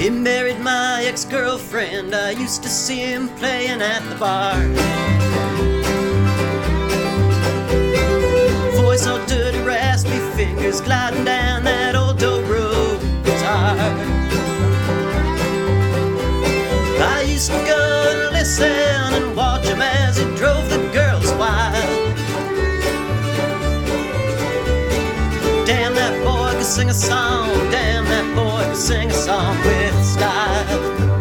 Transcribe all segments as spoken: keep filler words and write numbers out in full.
He married my ex-girlfriend. I used to see him playing at the bar. Voice all dirty, raspy, fingers gliding down that old Dobro guitar. I used to go and listen and watch him as he drove the girls wild. Damn, that boy could sing a song. Damn, that boy could sing a song with style.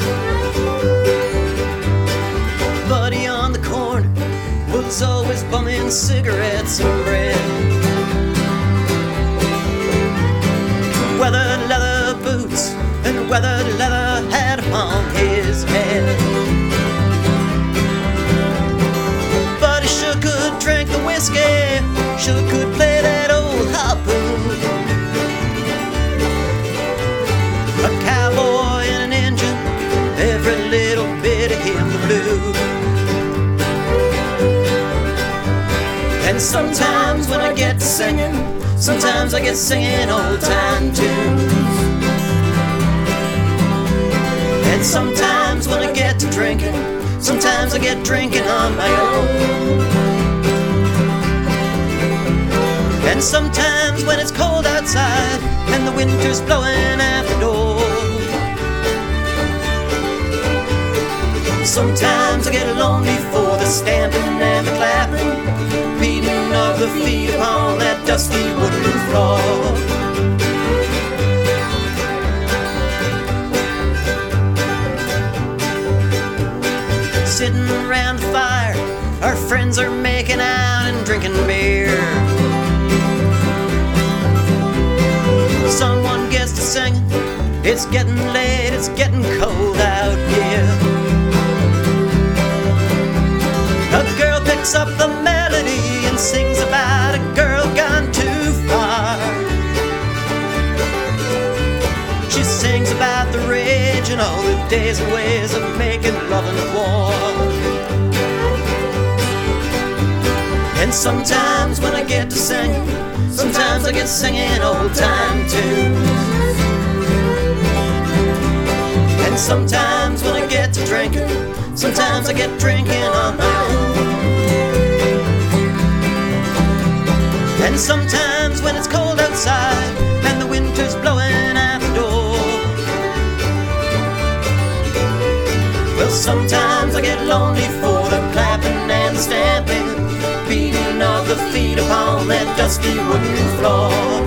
Buddy on the corner was always bumming cigarettes and bread. Weathered leather boots and weathered leather hat upon his head. But he sure could drink the whiskey, sure could play that old harpoon. A cowboy and an engine, every little bit of him the blue. And sometimes when I get to singing, sometimes I get singing old time tunes. And sometimes when I get to drinking, sometimes I get drinking on my own. And sometimes when it's cold outside and the winter's blowing out the door, sometimes I get lonely for the stamping and the clapping, beating of the feet upon that dusty wooden floor. Sitting around the fire, our friends are making out and drinking beer. Someone gets to singing, it's getting late, it's getting cold out here. A girl picks up the melody and sings about a girl gone too far. She sings about the rage and all the days and ways of making love in the war. And sometimes when I get to singing, sometimes I get singing old time tunes. And sometimes when I get to drinking, sometimes I get drinking on my own. And sometimes when it's cold outside and the winter's blowing out the door, well, sometimes I get lonely for the clapping and the stamping, beating of the feet upon that dusty wooden floor.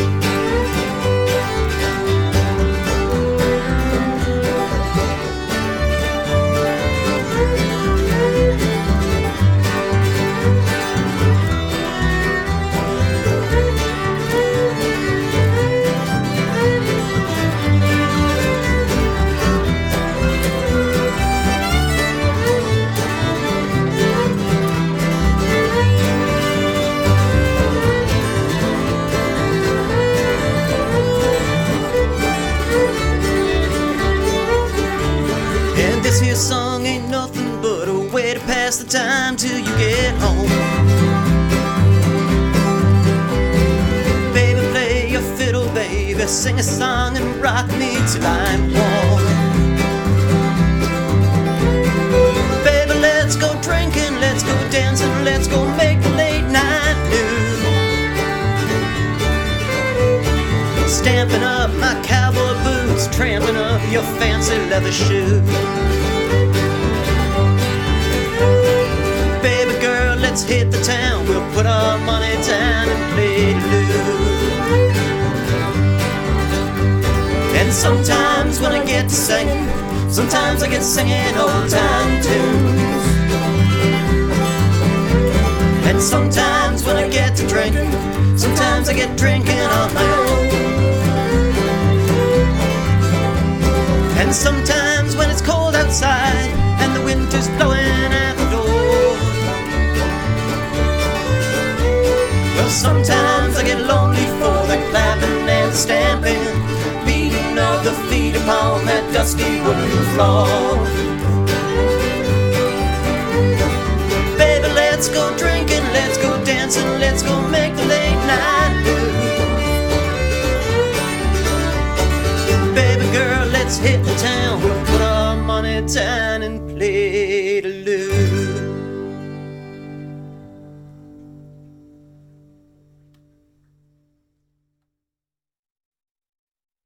This here song ain't nothing but a way to pass the time till you get home. Baby, play your fiddle, baby, sing a song and rock me till I'm warm. Baby, let's go drinking, let's go dancing, let's go make the late night news. Stamping up my cowboy boots, tramping up your fancy leather shoes. Baby girl, let's hit the town, we'll put our money down and play loose. And sometimes when I get to singing, sometimes I get singing old time tunes. And sometimes when I get to drinking, sometimes I get drinking on my own. And sometimes when it's cold outside and the winter's blowing out the door, well, sometimes I get lonely for the clapping and stamping, beating of the feet upon that dusty wooden floor. Baby, let's go drinking, let's go dancing, let's go make the late night blues. Baby girl, let's let's hit the town, put our money down and play to